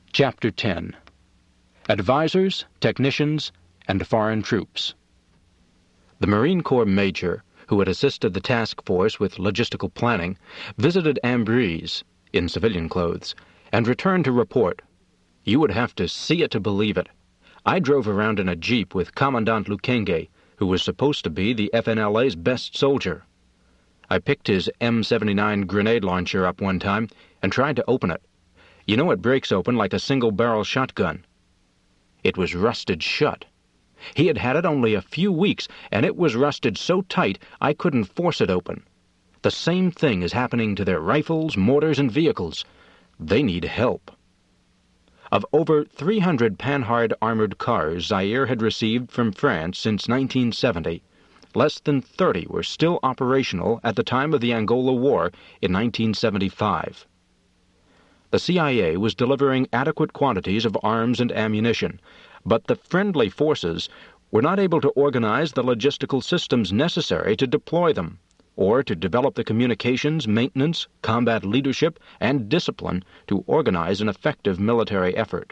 Chapter 10. Advisors, Technicians, and Foreign Troops. The Marine Corps major, who had assisted the task force with logistical planning, visited Ambrise, in civilian clothes, and returned to report. You would have to see it to believe it. I drove around in a jeep with Commandant Lukenge, who was supposed to be the FNLA's best soldier. I picked his M79 grenade launcher up one time and tried to open it. You know it breaks open like a single-barrel shotgun. It was rusted shut. He had had it only a few weeks, and it was rusted so tight I couldn't force it open. The same thing is happening to their rifles, mortars, and vehicles. They need help. Of over 300 Panhard armored cars Zaire had received from France since 1970, less than 30 were still operational at the time of the Angola War in 1975. The CIA was delivering adequate quantities of arms and ammunition, but the friendly forces were not able to organize the logistical systems necessary to deploy them, or to develop the communications, maintenance, combat leadership, and discipline to organize an effective military effort.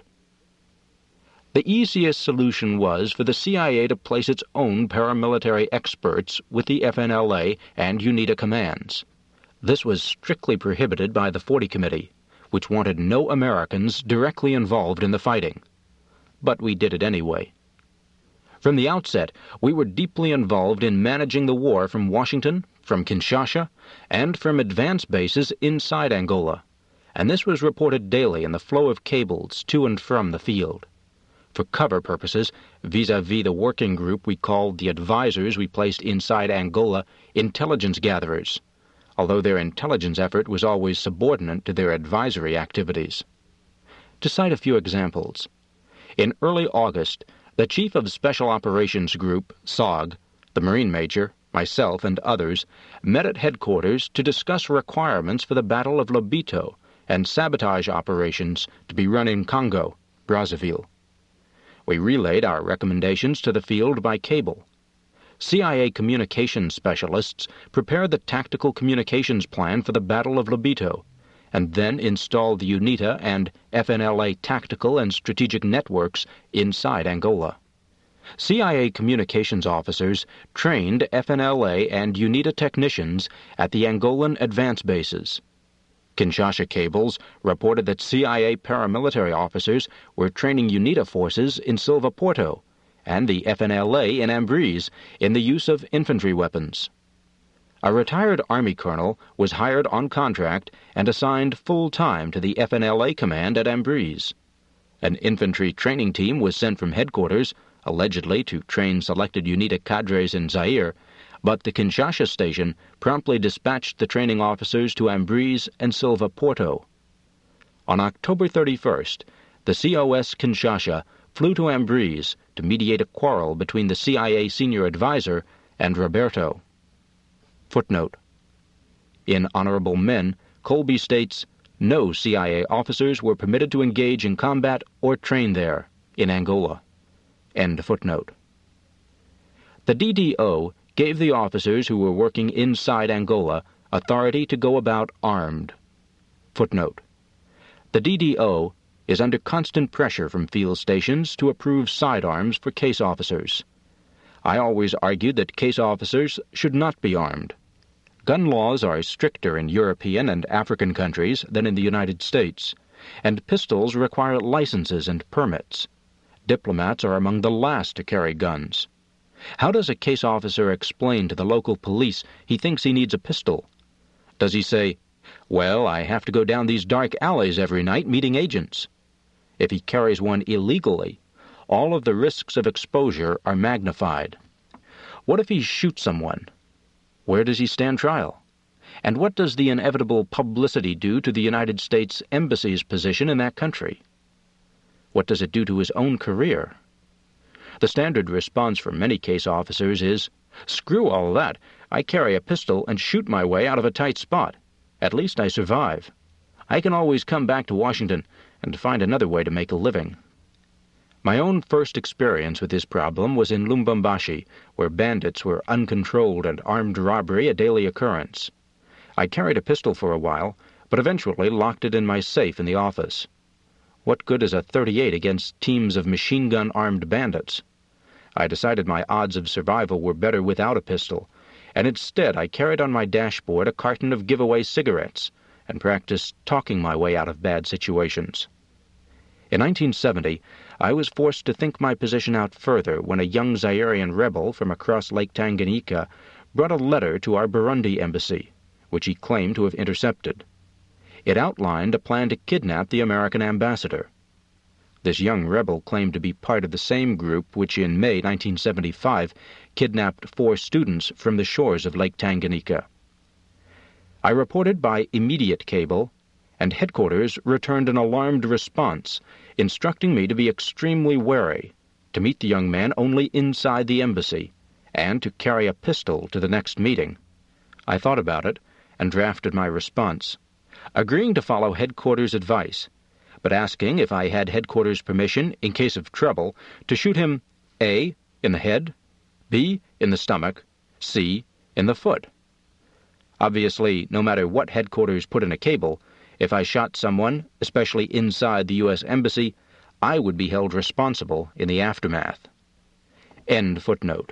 The easiest solution was for the CIA to place its own paramilitary experts with the FNLA and UNITA commands. This was strictly prohibited by the 40 Committee, which wanted no Americans directly involved in the fighting. But we did it anyway. From the outset, we were deeply involved in managing the war from Washington, from Kinshasa, and from advance bases inside Angola, and this was reported daily in the flow of cables to and from the field. For cover purposes, vis-a-vis the working group we called the advisors we placed inside Angola intelligence gatherers, although their intelligence effort was always subordinate to their advisory activities. To cite a few examples, in early August, the Chief of Special Operations Group, SOG, the Marine Major, myself, and others met at headquarters to discuss requirements for the Battle of Lobito and sabotage operations to be run in Congo, Brazzaville. We relayed our recommendations to the field by cable. CIA communications specialists prepared the tactical communications plan for the Battle of Lobito, and then installed the UNITA and FNLA tactical and strategic networks inside Angola. CIA communications officers trained FNLA and UNITA technicians at the Angolan advance bases. Kinshasa cables reported that CIA paramilitary officers were training UNITA forces in Silva Porto and the FNLA in Ambrise in the use of infantry weapons. A retired Army colonel was hired on contract and assigned full-time to the FNLA command at Ambrise. An infantry training team was sent from headquarters, allegedly to train selected UNITA cadres in Zaire, but the Kinshasa station promptly dispatched the training officers to Ambrise and Silva Porto. On October 31st, the COS Kinshasa flew to Ambrise to mediate a quarrel between the CIA senior advisor and Roberto. Footnote. In Honorable Men, Colby states, no CIA officers were permitted to engage in combat or train there, in Angola. End footnote. The DDO gave the officers who were working inside Angola authority to go about armed. Footnote. The DDO is under constant pressure from field stations to approve sidearms for case officers. I always argued that case officers should not be armed. Gun laws are stricter in European and African countries than in the United States, and pistols require licenses and permits. Diplomats are among the last to carry guns. How does a case officer explain to the local police he thinks he needs a pistol? Does he say, well, I have to go down these dark alleys every night meeting agents? If he carries one illegally, all of the risks of exposure are magnified. What if he shoots someone? Where does he stand trial? And what does the inevitable publicity do to the United States Embassy's position in that country? What does it do to his own career? The standard response from many case officers is, screw all that, I carry a pistol and shoot my way out of a tight spot. At least I survive. I can always come back to Washington and find another way to make a living. My own first experience with this problem was in Lubumbashi, where bandits were uncontrolled and armed robbery a daily occurrence. I carried a pistol for a while, but eventually locked it in my safe in the office. What good is a .38 against teams of machine-gun-armed bandits? I decided my odds of survival were better without a pistol, and instead I carried on my dashboard a carton of giveaway cigarettes and practiced talking my way out of bad situations. In 1970, I was forced to think my position out further when a young Zairian rebel from across Lake Tanganyika brought a letter to our Burundi embassy, which he claimed to have intercepted. It outlined a plan to kidnap the American ambassador. This young rebel claimed to be part of the same group which in May 1975 kidnapped 4 students from the shores of Lake Tanganyika. I reported by immediate cable, and headquarters returned an alarmed response, instructing me to be extremely wary, to meet the young man only inside the embassy, and to carry a pistol to the next meeting. I thought about it and drafted my response, agreeing to follow headquarters' advice, but asking if I had headquarters' permission, in case of trouble, to shoot him A. in the head, B. in the stomach, C. in the foot. Obviously, no matter what headquarters put in a cable, if I shot someone, especially inside the U.S. Embassy, I would be held responsible in the aftermath. End footnote.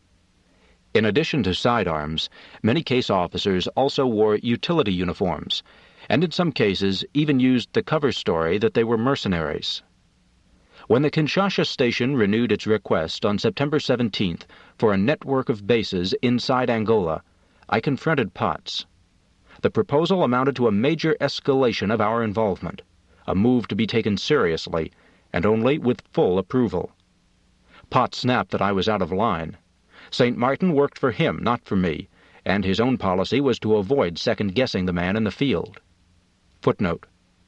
In addition to sidearms, many case officers also wore utility uniforms, and in some cases even used the cover story that they were mercenaries. When the Kinshasa station renewed its request on September 17th for a network of bases inside Angola, I confronted Potts. The proposal amounted to a major escalation of our involvement, a move to be taken seriously, and only with full approval. Potts snapped that I was out of line. St. Martin worked for him, not for me, and his own policy was to avoid second-guessing the man in the field. Footnote.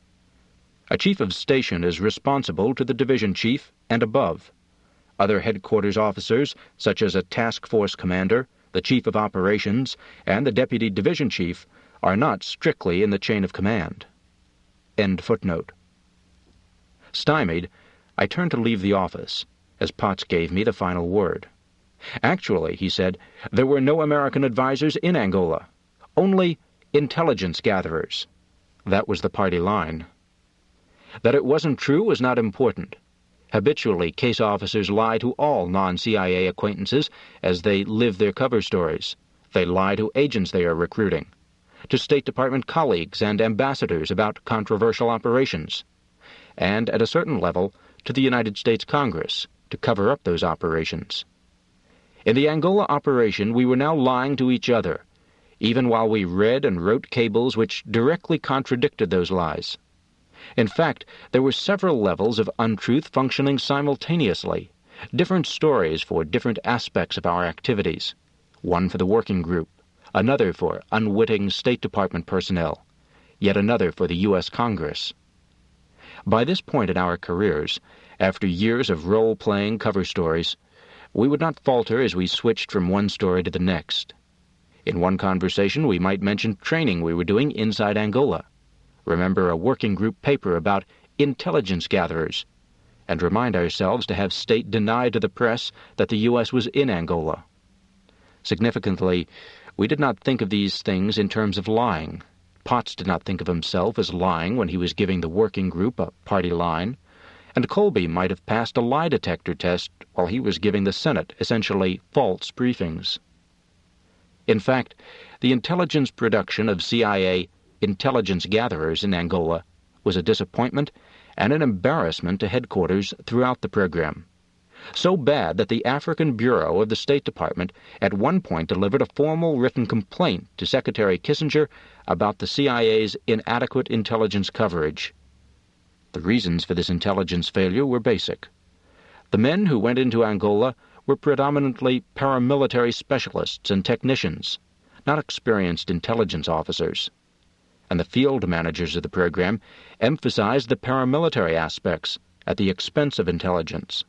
A chief of station is responsible to the division chief and above. Other headquarters officers, such as a task force commander, the chief of operations, and the deputy division chief, are not strictly in the chain of command. End footnote. Stymied, I turned to leave the office, as Potts gave me the final word. Actually, he said, there were no American advisers in Angola, only intelligence gatherers. That was the party line. That it wasn't true was not important. Habitually, case officers lie to all non-CIA acquaintances as they live their cover stories. They lie to agents they are recruiting, to State Department colleagues and ambassadors about controversial operations, and, at a certain level, to the United States Congress to cover up those operations. In the Angola operation, we were now lying to each other, even while we read and wrote cables which directly contradicted those lies. In fact, there were several levels of untruth functioning simultaneously, different stories for different aspects of our activities, one for the working group, another for unwitting State Department personnel, yet another for the U.S. Congress. By this point in our careers, after years of role-playing cover stories, we would not falter as we switched from one story to the next. In one conversation, we might mention training we were doing inside Angola, remember a working group paper about intelligence gatherers, and remind ourselves to have State deny to the press that the U.S. was in Angola. Significantly, we did not think of these things in terms of lying. Potts did not think of himself as lying when he was giving the working group a party line, and Colby might have passed a lie detector test while he was giving the Senate essentially false briefings. In fact, the intelligence production of CIA intelligence gatherers in Angola was a disappointment and an embarrassment to headquarters throughout the program. So bad that the African Bureau of the State Department at one point delivered a formal written complaint to Secretary Kissinger about the CIA's inadequate intelligence coverage. The reasons for this intelligence failure were basic. The men who went into Angola were predominantly paramilitary specialists and technicians, not experienced intelligence officers, and the field managers of the program emphasized the paramilitary aspects at the expense of intelligence.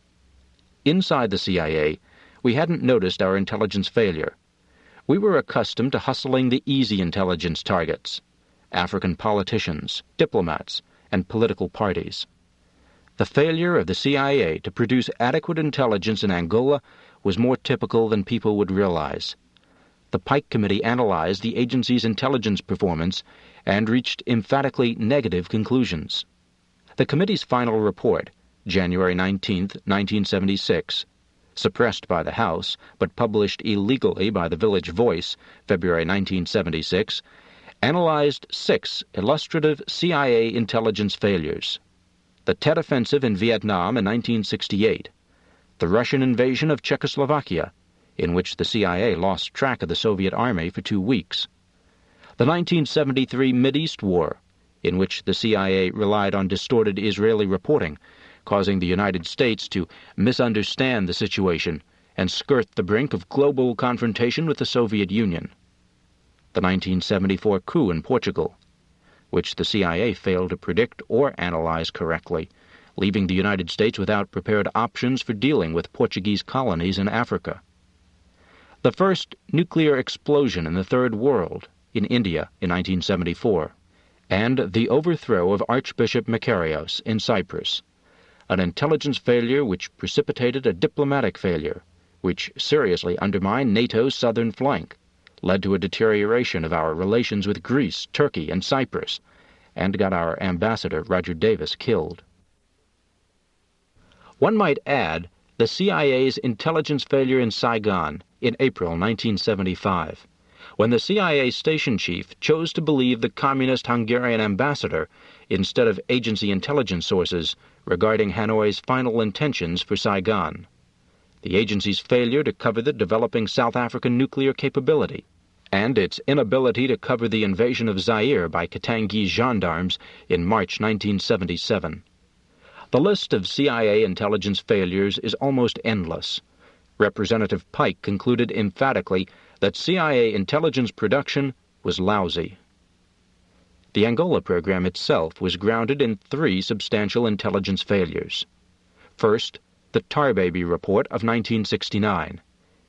Inside the CIA, we hadn't noticed our intelligence failure. We were accustomed to hustling the easy intelligence targets, African politicians, diplomats, and political parties. The failure of the CIA to produce adequate intelligence in Angola was more typical than people would realize. The Pike Committee analyzed the agency's intelligence performance and reached emphatically negative conclusions. The committee's final report, January 19, 1976, suppressed by the House but published illegally by the Village Voice, February 1976, analyzed 6 illustrative CIA intelligence failures: the Tet Offensive in Vietnam in 1968, the Russian invasion of Czechoslovakia, in which the CIA lost track of the Soviet Army for 2 weeks, the 1973 Mideast War, in which the CIA relied on distorted Israeli reporting, causing the United States to misunderstand the situation and skirt the brink of global confrontation with the Soviet Union, the 1974 coup in Portugal, which the CIA failed to predict or analyze correctly, leaving the United States without prepared options for dealing with Portuguese colonies in Africa, the first nuclear explosion in the Third World, in India in 1974, and the overthrow of Archbishop Makarios in Cyprus, an intelligence failure which precipitated a diplomatic failure, which seriously undermined NATO's southern flank, led to a deterioration of our relations with Greece, Turkey, and Cyprus, and got our ambassador, Roger Davis, killed. One might add the CIA's intelligence failure in Saigon in April 1975, when the CIA station chief chose to believe the communist Hungarian ambassador instead of agency intelligence sources regarding Hanoi's final intentions for Saigon, the agency's failure to cover the developing South African nuclear capability, and its inability to cover the invasion of Zaire by Katangese gendarmes in March 1977. The list of CIA intelligence failures is almost endless. Representative Pike concluded emphatically that CIA intelligence production was lousy. The Angola program itself was grounded in 3 substantial intelligence failures. First, the Tarbaby Report of 1969,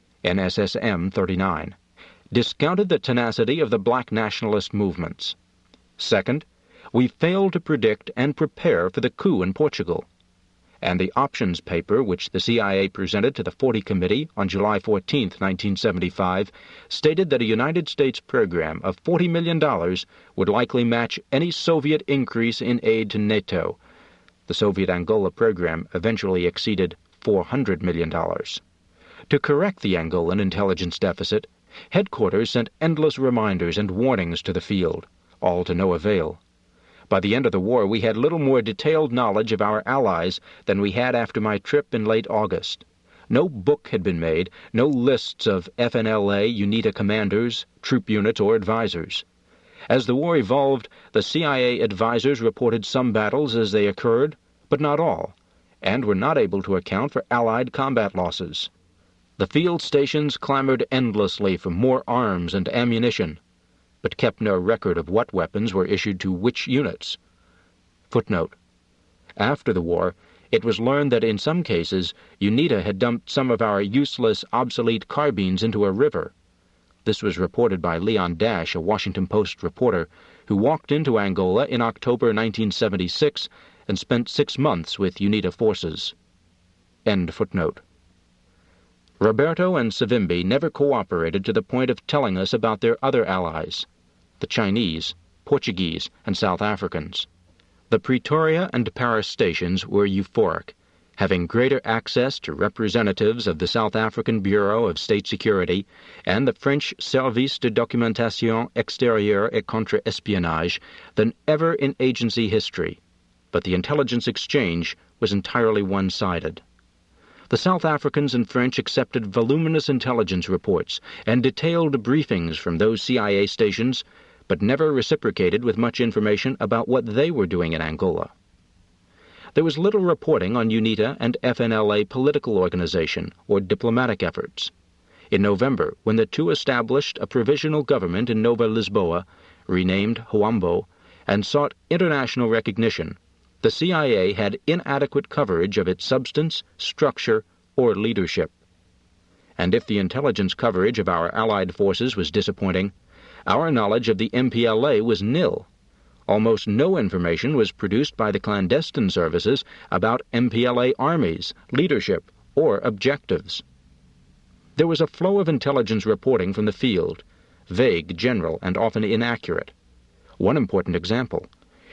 NSSM 39, discounted the tenacity of the black nationalist movements. Second, we failed to predict and prepare for the coup in Portugal, and the options paper which the CIA presented to the 40 Committee on July 14, 1975, stated that a United States program of $40 million would likely match any Soviet increase in aid to NATO. The Soviet Angola program eventually exceeded $400 million. To correct the Angolan intelligence deficit, headquarters sent endless reminders and warnings to the field, all to no avail. By the end of the war, we had little more detailed knowledge of our allies than we had after my trip in late August. No book had been made, no lists of FNLA, UNITA commanders, troop units, or advisors. As the war evolved, the CIA advisors reported some battles as they occurred, but not all, and were not able to account for Allied combat losses. The field stations clamored endlessly for more arms and ammunition, but kept no record of what weapons were issued to which units. Footnote: after the war, it was learned that in some cases UNITA had dumped some of our useless, obsolete carbines into a river. This was reported by Leon Dash, a Washington Post reporter, who walked into Angola in October 1976 and spent 6 months with UNITA forces. End footnote. Roberto and Savimbi never cooperated to the point of telling us about their other allies, the Chinese, Portuguese, and South Africans. The Pretoria and Paris stations were euphoric, having greater access to representatives of the South African Bureau of State Security and the French Service de Documentation Extérieure et Contre-Espionnage than ever in agency history, but the intelligence exchange was entirely one-sided. The South Africans and French accepted voluminous intelligence reports and detailed briefings from those CIA stations, but never reciprocated with much information about what they were doing in Angola. There was little reporting on UNITA and FNLA political organization or diplomatic efforts. In November, when the two established a provisional government in Nova Lisboa, renamed Huambo, and sought international recognition, the CIA had inadequate coverage of its substance, structure, or leadership. And if the intelligence coverage of our Allied forces was disappointing, our knowledge of the MPLA was nil. Almost no information was produced by the clandestine services about MPLA armies, leadership, or objectives. There was a flow of intelligence reporting from the field, vague, general, and often inaccurate. One important example: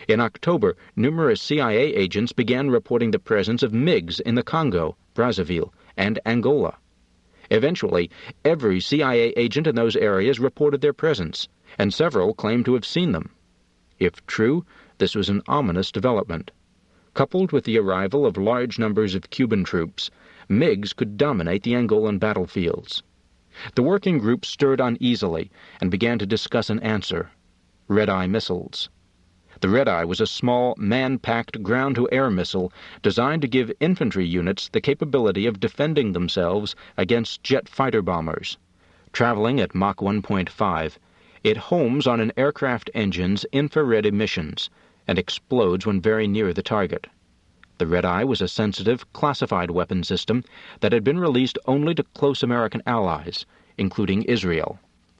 In October, numerous CIA agents began reporting the presence of MiGs in the Congo, Brazzaville, and Angola. Eventually, every CIA agent in those areas reported their presence, and several claimed to have seen them. If true, this was an ominous development. Coupled with the arrival of large numbers of Cuban troops, MiGs could dominate the Angolan battlefields. The working group stirred uneasily and began to discuss an answer: Red-Eye missiles. The Red-Eye was a small, man-packed ground-to-air missile designed to give infantry units the capability of defending themselves against jet fighter bombers. Traveling at Mach 1.5, it homes on an aircraft engine's infrared emissions and explodes when very near the target. The Red-Eye was a sensitive, classified weapon system that had been released only to close American allies, including Israel.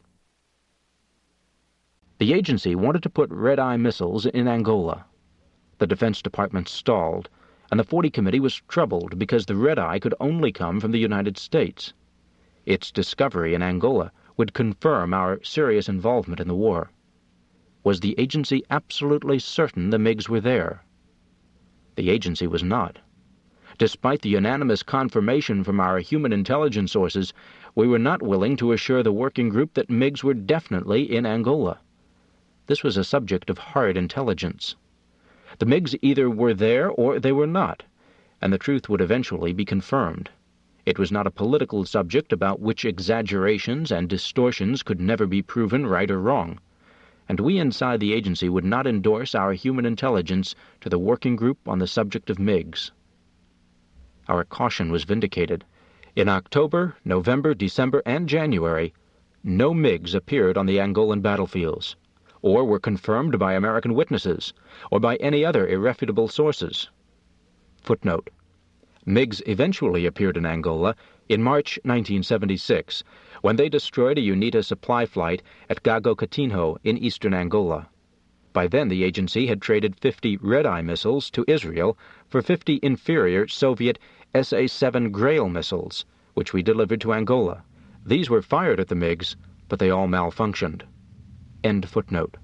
The agency wanted to put Red-Eye missiles in Angola. The Defense Department stalled, and the 40 Committee was troubled because the Red-Eye could only come from the United States. Its discovery in Angola would confirm our serious involvement in the war. Was the agency absolutely certain the MiGs were there? The agency was not. Despite the unanimous confirmation from our human intelligence sources, we were not willing to assure the working group that MiGs were definitely in Angola. This was a subject of hard intelligence. The MiGs either were there or they were not, and the truth would eventually be confirmed. It was not a political subject about which exaggerations and distortions could never be proven right or wrong, and we inside the agency would not endorse our human intelligence to the working group on the subject of MiGs. Our caution was vindicated. In October, November, December, and January, no MiGs appeared on the Angolan battlefields, or were confirmed by American witnesses, or by any other irrefutable sources. Footnote: MiGs eventually appeared in Angola in March 1976, when they destroyed a UNITA supply flight at Gago Coutinho in eastern Angola. By then the agency had traded 50 Red-Eye missiles to Israel for 50 inferior Soviet SA-7 Grail missiles, which we delivered to Angola. These were fired at the MiGs, but they all malfunctioned. End footnote.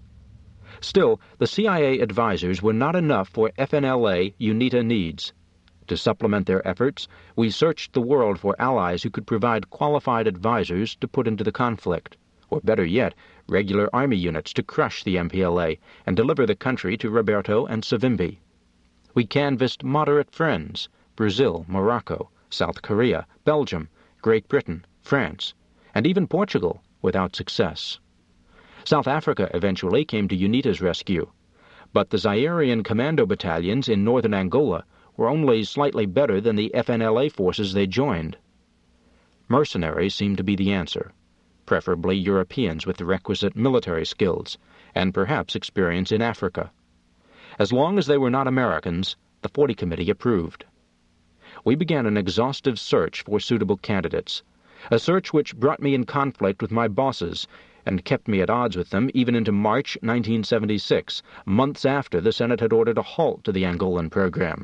Still, the CIA advisors were not enough for FNLA UNITA needs. To supplement their efforts, we searched the world for allies who could provide qualified advisors to put into the conflict, or better yet, regular army units to crush the MPLA and deliver the country to Roberto and Savimbi. We canvassed moderate friends: Brazil, Morocco, South Korea, Belgium, Great Britain, France, and even Portugal, without success. South Africa eventually came to UNITA's rescue, but the Zairian commando battalions in northern Angola were only slightly better than the FNLA forces they joined. Mercenaries seemed to be the answer, preferably Europeans with the requisite military skills, and perhaps experience in Africa. As long as they were not Americans, the 40 Committee approved. We began an exhaustive search for suitable candidates, a search which brought me in conflict with my bosses and kept me at odds with them even into March 1976, months after the Senate had ordered a halt to the Angolan program.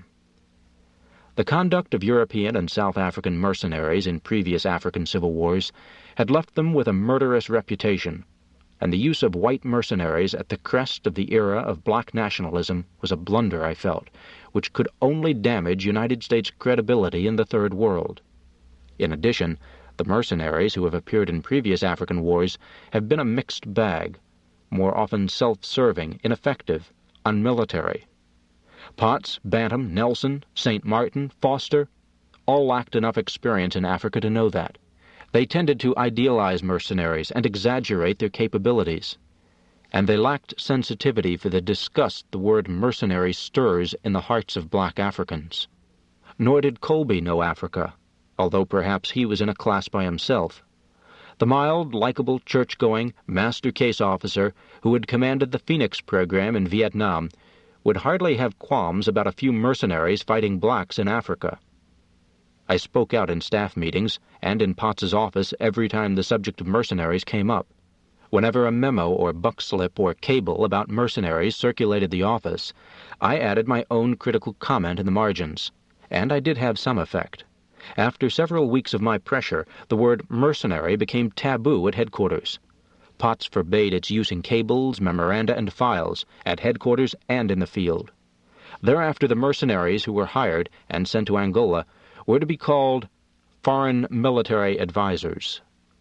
The conduct of European and South African mercenaries in previous African civil wars had left them with a murderous reputation, and the use of white mercenaries at the crest of the era of black nationalism was a blunder, I felt, which could only damage United States credibility in the Third World. In addition, the mercenaries who have appeared in previous African wars have been a mixed bag, more often self-serving, ineffective, unmilitary. Potts, Bantam, Nelson, St. Martin, Foster, all lacked enough experience in Africa to know that. They tended to idealize mercenaries and exaggerate their capabilities, and they lacked sensitivity for the disgust the word mercenary stirs in the hearts of black Africans. Nor did Colby know Africa, although perhaps he was in a class by himself. The mild, likable, church-going, master case officer who had commanded the Phoenix program in Vietnam would hardly have qualms about a few mercenaries fighting blacks in Africa. I spoke out in staff meetings and in Potts's office every time the subject of mercenaries came up. Whenever a memo or buck slip or cable about mercenaries circulated the office, I added my own critical comment in the margins, and I did have some effect. After several weeks of my pressure, the word mercenary became taboo at headquarters. Potts forbade its use in cables, memoranda, and files, at headquarters and in the field. Thereafter the mercenaries who were hired and sent to Angola were to be called foreign military advisors.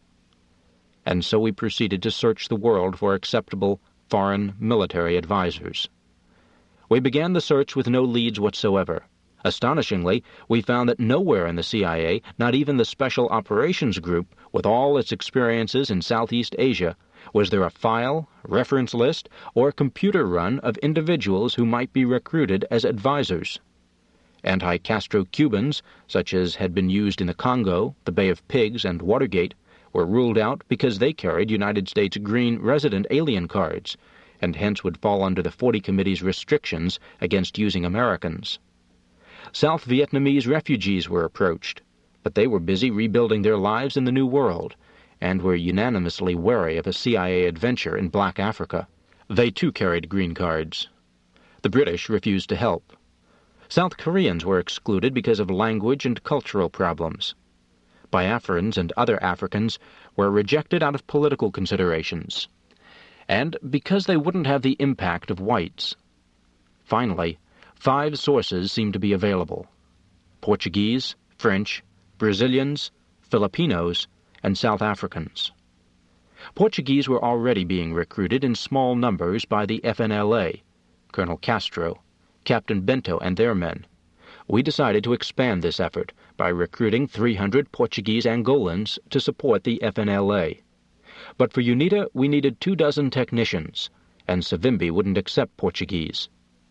And so we proceeded to search the world for acceptable foreign military advisors. We began the search with no leads whatsoever. Astonishingly, we found that nowhere in the CIA, not even the Special Operations Group, with all its experiences in Southeast Asia, was there a file, reference list, or computer run of individuals who might be recruited as advisors. Anti-Castro Cubans, such as had been used in the Congo, the Bay of Pigs, and Watergate, were ruled out because they carried United States green resident alien cards, and hence would fall under the 40 Committee's restrictions against using Americans. South Vietnamese refugees were approached, but they were busy rebuilding their lives in the New World, and were unanimously wary of a CIA adventure in Black Africa. They too carried green cards. The British refused to help. South Koreans were excluded because of language and cultural problems. Biafrans and other Africans were rejected out of political considerations, and because they wouldn't have the impact of whites. Finally, 5 sources seemed to be available: Portuguese, French, Brazilians, Filipinos, and South Africans. Portuguese were already being recruited in small numbers by the FNLA, Colonel Castro, Captain Bento, and their men. We decided to expand this effort by recruiting 300 Portuguese Angolans to support the FNLA. But for UNITA we needed 24 technicians, and Savimbi wouldn't accept Portuguese.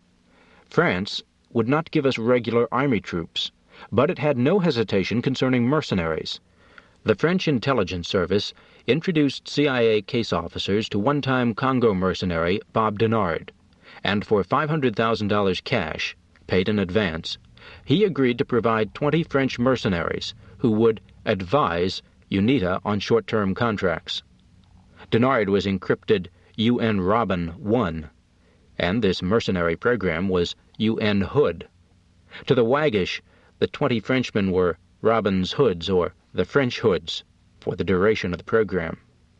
France would not give us regular army troops, but it had no hesitation concerning mercenaries. The French intelligence service introduced CIA case officers to one-time Congo mercenary Bob Denard, and for $500,000 cash, paid in advance, he agreed to provide 20 French mercenaries who would advise UNITA on short-term contracts. Denard was encrypted UN Robin 1, and this mercenary program was UN Hood. To the waggish, the 20 Frenchmen were Robin's Hoods, or the French Hoods, for the duration of the program.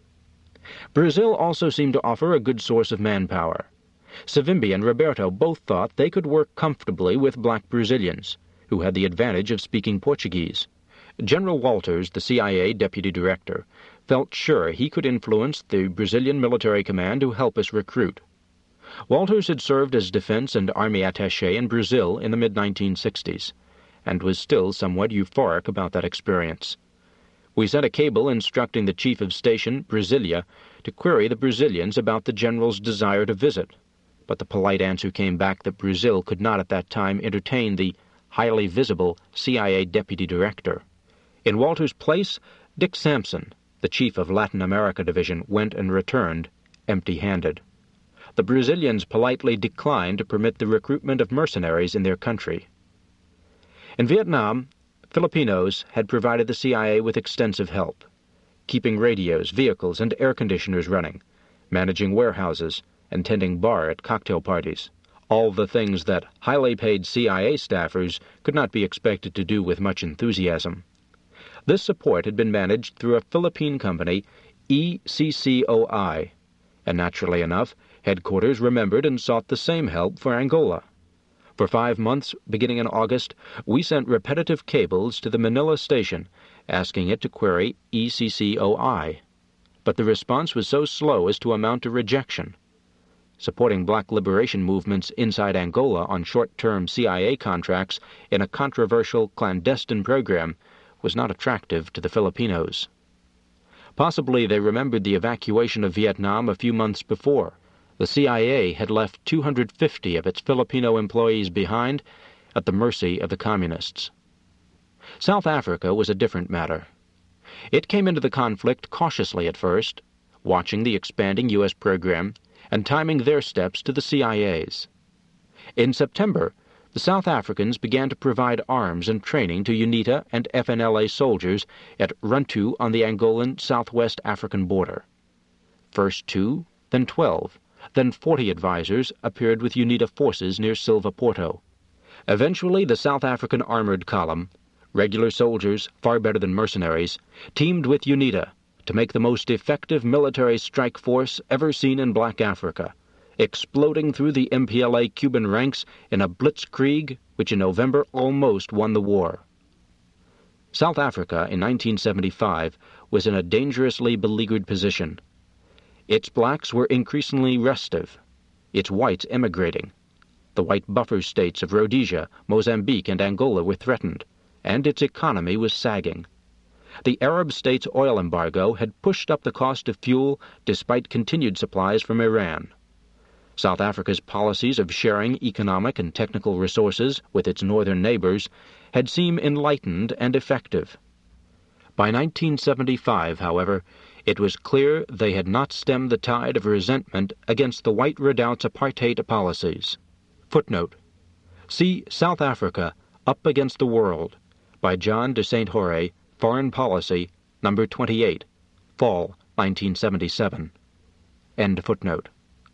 Brazil also seemed to offer a good source of manpower. Savimbi and Roberto both thought they could work comfortably with black Brazilians, who had the advantage of speaking Portuguese. General Walters, the CIA deputy director, felt sure he could influence the Brazilian military command to help us recruit. Walters had served as defense and army attaché in Brazil in the mid-1960s, and was still somewhat euphoric about that experience. We sent a cable instructing the chief of station, Brasilia, to query the Brazilians about the general's desire to visit, but the polite answer came back that Brazil could not at that time entertain the highly visible CIA deputy director. In Walters' place, Dick Sampson, the chief of Latin America Division, went and returned empty-handed. The Brazilians politely declined to permit the recruitment of mercenaries in their country. In Vietnam, Filipinos had provided the CIA with extensive help, keeping radios, vehicles, and air conditioners running, managing warehouses, and tending bar at cocktail parties, all the things that highly paid CIA staffers could not be expected to do with much enthusiasm. This support had been managed through a Philippine company, ECCOI, and naturally enough, headquarters remembered and sought the same help for Angola. For 5 months, beginning in August, we sent repetitive cables to the Manila station, asking it to query ECCOI. But the response was so slow as to amount to rejection. Supporting black liberation movements inside Angola on short-term CIA contracts in a controversial clandestine program was not attractive to the Filipinos. Possibly they remembered the evacuation of Vietnam a few months before. The CIA had left 250 of its Filipino employees behind at the mercy of the communists. South Africa was a different matter. It came into the conflict cautiously at first, watching the expanding U.S. program and timing their steps to the CIA's. In September, the South Africans began to provide arms and training to UNITA and FNLA soldiers at Runtu on the Angolan Southwest African border. First 2, then 12, then 40 advisors appeared with UNITA forces near Silva Porto. Eventually, the South African Armored Column, regular soldiers far better than mercenaries, teamed with UNITA to make the most effective military strike force ever seen in Black Africa, exploding through the MPLA Cuban ranks in a blitzkrieg which in November almost won the war. South Africa in 1975 was in a dangerously beleaguered position. Its blacks were increasingly restive, its whites emigrating. The white buffer states of Rhodesia, Mozambique, and Angola were threatened, and its economy was sagging. The Arab states' oil embargo had pushed up the cost of fuel despite continued supplies from Iran. South Africa's policies of sharing economic and technical resources with its northern neighbors had seemed enlightened and effective. By 1975, however, it was clear they had not stemmed the tide of resentment against the White Redoubt's apartheid policies. Footnote: see South Africa, Up Against the World, by John de St. Hoore, Foreign Policy, No. 28, Fall, 1977. End footnote.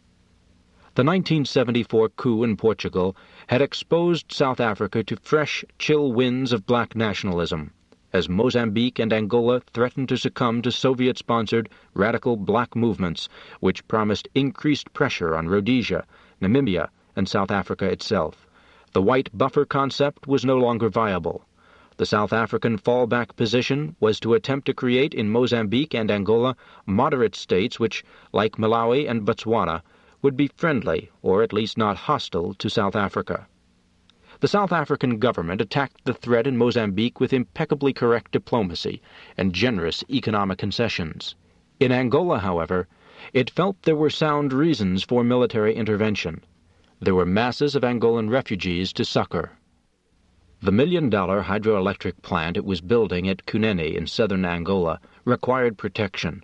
The 1974 coup in Portugal had exposed South Africa to fresh, chill winds of black nationalism, as Mozambique and Angola threatened to succumb to Soviet-sponsored radical black movements which promised increased pressure on Rhodesia, Namibia, and South Africa itself. The white buffer concept was no longer viable. The South African fallback position was to attempt to create in Mozambique and Angola moderate states which, like Malawi and Botswana, would be friendly, or at least not hostile, to South Africa. The South African government attacked the threat in Mozambique with impeccably correct diplomacy and generous economic concessions. In Angola, however, it felt there were sound reasons for military intervention. There were masses of Angolan refugees to succor. The $1 million hydroelectric plant it was building at Kunene in southern Angola required protection.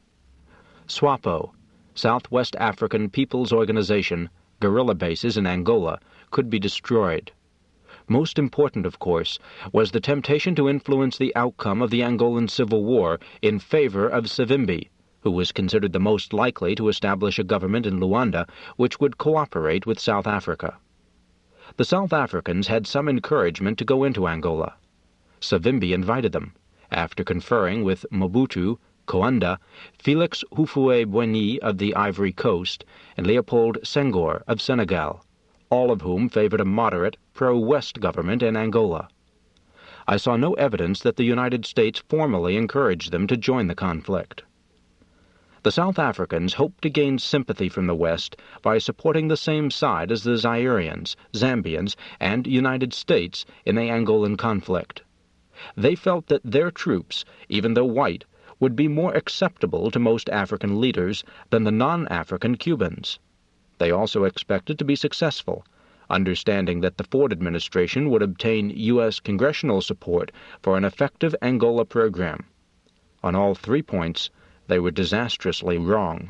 SWAPO, Southwest African People's Organization, guerrilla bases in Angola, could be destroyed. Most important, of course, was the temptation to influence the outcome of the Angolan Civil War in favor of Savimbi, who was considered the most likely to establish a government in Luanda which would cooperate with South Africa. The South Africans had some encouragement to go into Angola. Savimbi invited them, after conferring with Mobutu, Coanda, Felix Houphouët-Boigny of the Ivory Coast, and Leopold Senghor of Senegal, all of whom favored a moderate, pro-West government in Angola. I saw no evidence that the United States formally encouraged them to join the conflict. The South Africans hoped to gain sympathy from the West by supporting the same side as the Zairians, Zambians, and United States in the Angolan conflict. They felt that their troops, even though white, would be more acceptable to most African leaders than the non-African Cubans. They also expected to be successful, understanding that the Ford administration would obtain U.S. congressional support for an effective Angola program. On all 3 points, they were disastrously wrong.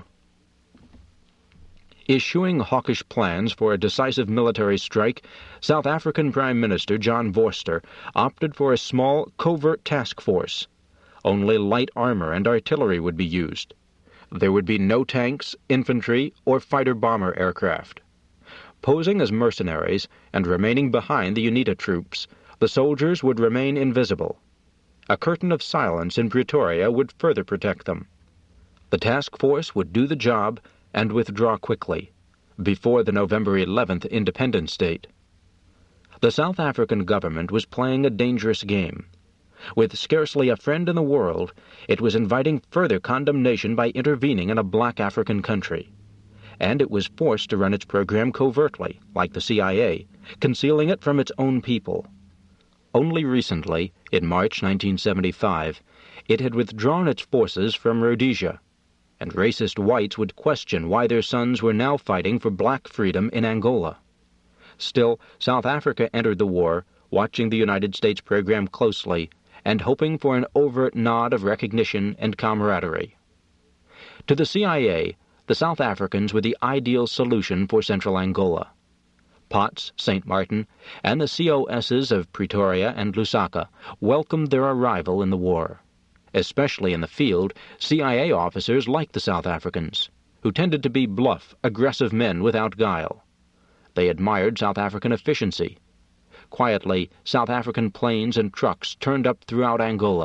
Issuing hawkish plans for a decisive military strike, South African Prime Minister John Vorster opted for a small covert task force. Only light armor and artillery would be used. There would be no tanks, infantry, or fighter-bomber aircraft. Posing as mercenaries and remaining behind the UNITA troops, the soldiers would remain invisible. A curtain of silence in Pretoria would further protect them. The task force would do the job and withdraw quickly, before the November 11th Independence Date. The South African government was playing a dangerous game. With scarcely a friend in the world, it was inviting further condemnation by intervening in a black African country. And it was forced to run its program covertly, like the CIA, concealing it from its own people. Only recently, in March 1975, it had withdrawn its forces from Rhodesia, and racist whites would question why their sons were now fighting for black freedom in Angola. Still, South Africa entered the war, watching the United States program closely, and hoping for an overt nod of recognition and camaraderie. To the CIA, the South Africans were the ideal solution for central Angola. Potts, St. Martin, and the COSs of Pretoria and Lusaka welcomed their arrival in the war. Especially in the field, CIA officers liked the South Africans, who tended to be bluff, aggressive men without guile. They admired South African efficiency. Quietly, South African planes and trucks turned up throughout Angola,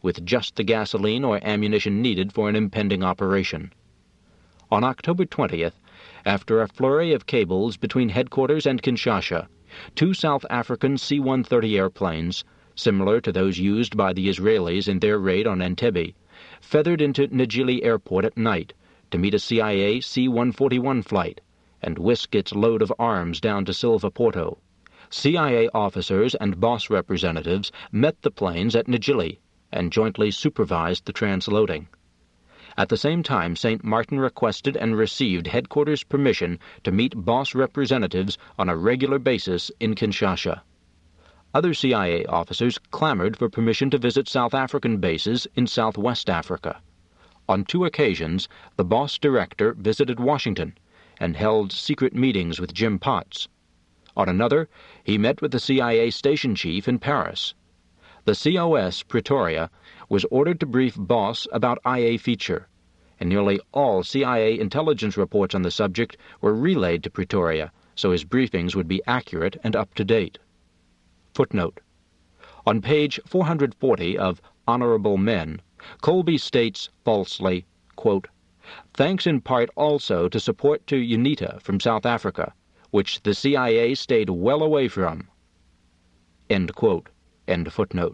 with just the gasoline or ammunition needed for an impending operation. On October 20th, after a flurry of cables between headquarters and Kinshasa, 2 South African C-130 airplanes, similar to those used by the Israelis in their raid on Entebbe, feathered into Njili Airport at night to meet a CIA C-141 flight and whisk its load of arms down to Silva Porto. CIA officers and boss representatives met the planes at Njili and jointly supervised the transloading. At the same time, St. Martin requested and received headquarters permission to meet boss representatives on a regular basis in Kinshasa. Other CIA officers clamored for permission to visit South African bases in Southwest Africa. On 2 occasions, the boss director visited Washington and held secret meetings with Jim Potts. On another, he met with the CIA station chief in Paris. The COS, Pretoria, was ordered to brief Boss about IA Feature, and nearly all CIA intelligence reports on the subject were relayed to Pretoria so his briefings would be accurate and up-to-date. Footnote. On page 440 of Honorable Men, Colby states falsely, quote, "Thanks in part also to support to UNITA from South Africa, which the CIA stayed well away from." End quote. End footnote.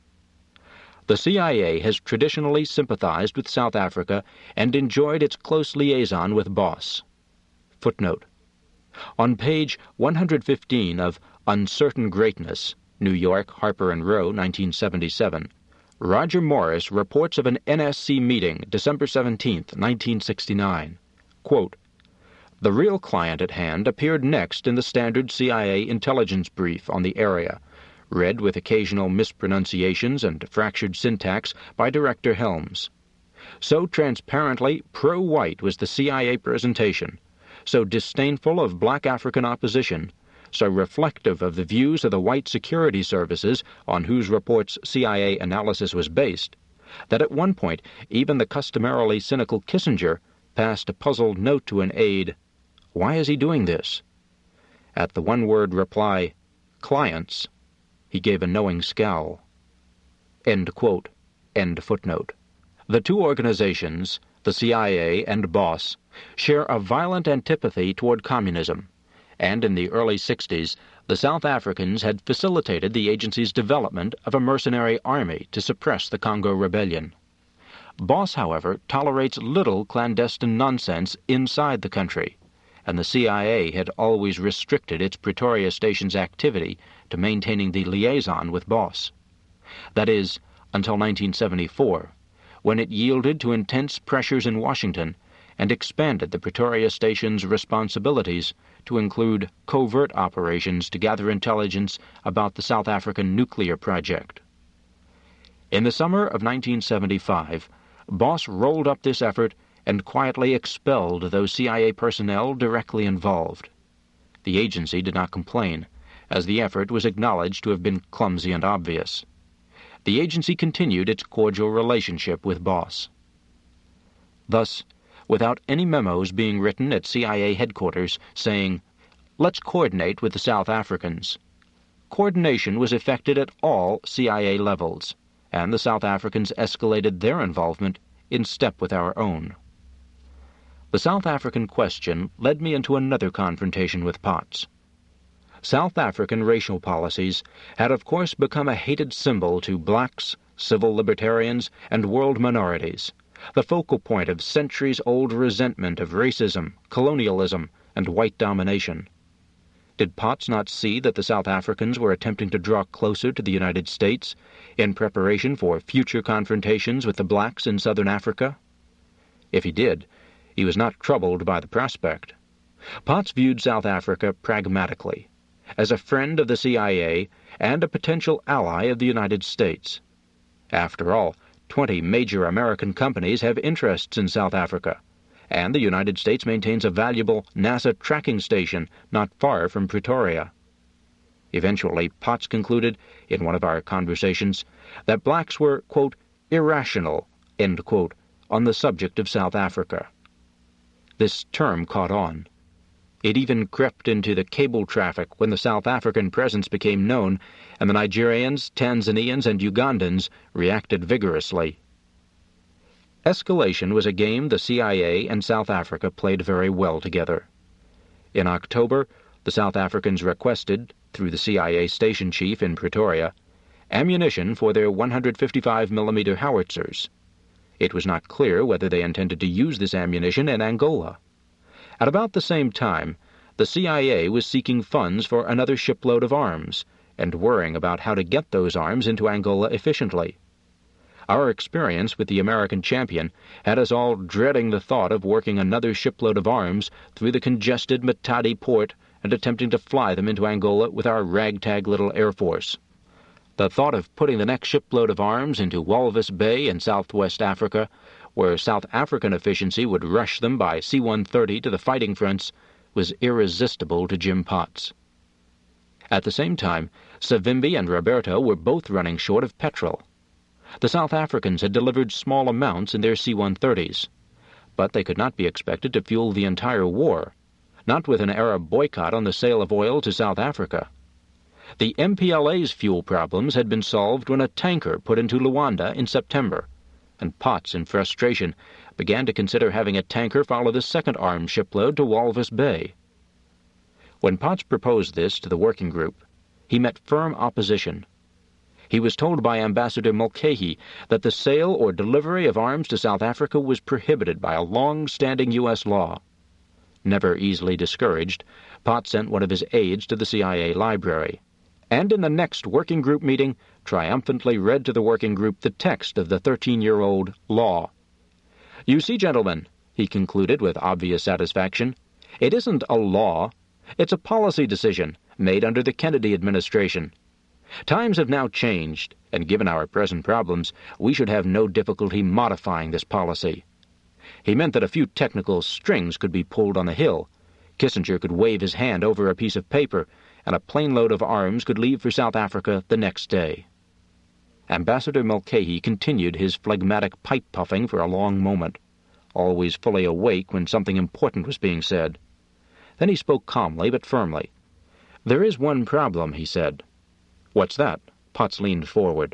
The CIA has traditionally sympathized with South Africa and enjoyed its close liaison with Boss. Footnote. On page 115 of Uncertain Greatness, New York, Harper & Row, 1977, Roger Morris reports of an NSC meeting December 17, 1969. Quote, "The real client at hand appeared next in the standard CIA intelligence brief on the area, read with occasional mispronunciations and fractured syntax by Director Helms. So transparently pro-white was the CIA presentation, so disdainful of black African opposition, so reflective of the views of the white security services on whose reports CIA analysis was based, that at one point even the customarily cynical Kissinger passed a puzzled note to an aide, 'Why is he doing this?' At the one-word reply, 'clients,' he gave a knowing scowl." End quote. End footnote. The 2 organizations, the CIA and Boss, share a violent antipathy toward communism, and in the early 60s, the South Africans had facilitated the agency's development of a mercenary army to suppress the Congo rebellion. Boss, however, tolerates little clandestine nonsense inside the country, and the CIA had always restricted its Pretoria station's activity to maintaining the liaison with Boss. That is, until 1974, when it yielded to intense pressures in Washington and expanded the Pretoria station's responsibilities to include covert operations to gather intelligence about the South African nuclear project. In the summer of 1975, Boss rolled up this effort and quietly expelled those CIA personnel directly involved. The agency did not complain, as the effort was acknowledged to have been clumsy and obvious. The agency continued its cordial relationship with Boss. Thus, without any memos being written at CIA headquarters saying, "Let's coordinate with the South Africans," coordination was effected at all CIA levels, and the South Africans escalated their involvement in step with our own. The South African question led me into another confrontation with Potts. South African racial policies had of course become a hated symbol to blacks, civil libertarians, and world minorities, the focal point of centuries-old resentment of racism, colonialism, and white domination. Did Potts not see that the South Africans were attempting to draw closer to the United States in preparation for future confrontations with the blacks in southern Africa? If he did, he was not troubled by the prospect. Potts viewed South Africa pragmatically, as a friend of the CIA and a potential ally of the United States. After all, 20 major American companies have interests in South Africa, and the United States maintains a valuable NASA tracking station not far from Pretoria. Eventually, Potts concluded, in one of our conversations, that blacks were, quote, irrational, end quote, on the subject of South Africa. This term caught on. It even crept into the cable traffic when the South African presence became known, and the Nigerians, Tanzanians, and Ugandans reacted vigorously. Escalation was a game the CIA and South Africa played very well together. In October, the South Africans requested, through the CIA station chief in Pretoria, ammunition for their 155mm howitzers. It was not clear whether they intended to use this ammunition in Angola. At about the same time, the CIA was seeking funds for another shipload of arms, and worrying about how to get those arms into Angola efficiently. Our experience with the American champion had us all dreading the thought of working another shipload of arms through the congested Matadi port and attempting to fly them into Angola with our ragtag little Air Force. The thought of putting the next shipload of arms into Walvis Bay in southwest Africa, where South African efficiency would rush them by C-130 to the fighting fronts, was irresistible to Jim Potts. At the same time, Savimbi and Roberto were both running short of petrol. The South Africans had delivered small amounts in their C-130s, but they could not be expected to fuel the entire war, not with an Arab boycott on the sale of oil to South Africa. The MPLA's fuel problems had been solved when a tanker put into Luanda in September, and Potts, in frustration, began to consider having a tanker follow the second arms shipload to Walvis Bay. When Potts proposed this to the working group, he met firm opposition. He was told by Ambassador Mulcahy that the sale or delivery of arms to South Africa was prohibited by a long-standing U.S. law. Never easily discouraged, Potts sent one of his aides to the CIA library, and in the next working group meeting triumphantly read to the working group the text of the 13-year-old law. "You see, gentlemen," he concluded with obvious satisfaction, "it isn't a law. It's a policy decision made under the Kennedy administration. Times have now changed, and given our present problems, we should have no difficulty modifying this policy." He meant that a few technical strings could be pulled on the Hill. Kissinger could wave his hand over a piece of paper, and a plane load of arms could leave for South Africa the next day. Ambassador Mulcahy continued his phlegmatic pipe-puffing for a long moment, always fully awake when something important was being said. Then he spoke calmly but firmly. "There is one problem," he said. "What's that?" Potts leaned forward.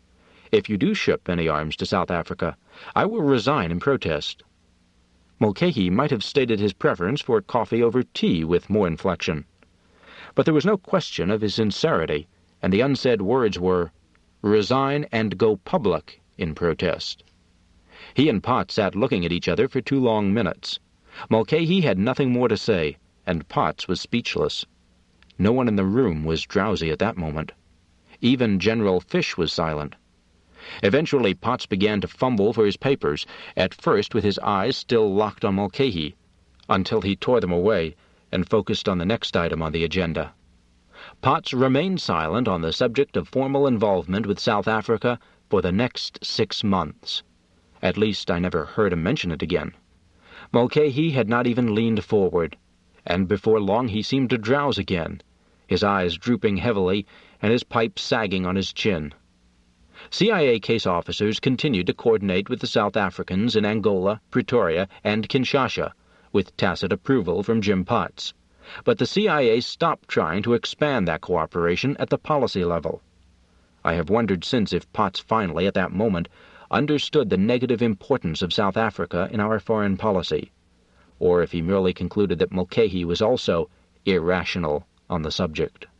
"If you do ship any arms to South Africa, I will resign in protest." Mulcahy might have stated his preference for coffee over tea with more inflection. But there was no question of his sincerity, and the unsaid words were, "Resign and go public in protest." He and Potts sat looking at each other for 2 long minutes. Mulcahy had nothing more to say, and Potts was speechless. No one in the room was drowsy at that moment. Even General Fish was silent. Eventually Potts began to fumble for his papers, at first with his eyes still locked on Mulcahy, until he tore them away and focused on the next item on the agenda. Potts remained silent on the subject of formal involvement with South Africa for the next 6 months. At least I never heard him mention it again. Mulcahy had not even leaned forward, and before long he seemed to drowse again, his eyes drooping heavily and his pipe sagging on his chin. CIA case officers continued to coordinate with the South Africans in Angola, Pretoria, and Kinshasa, with tacit approval from Jim Potts. But the CIA stopped trying to expand that cooperation at the policy level. I have wondered since if Potts finally, at that moment, understood the negative importance of South Africa in our foreign policy, or if he merely concluded that Mulcahy was also irrational on the subject.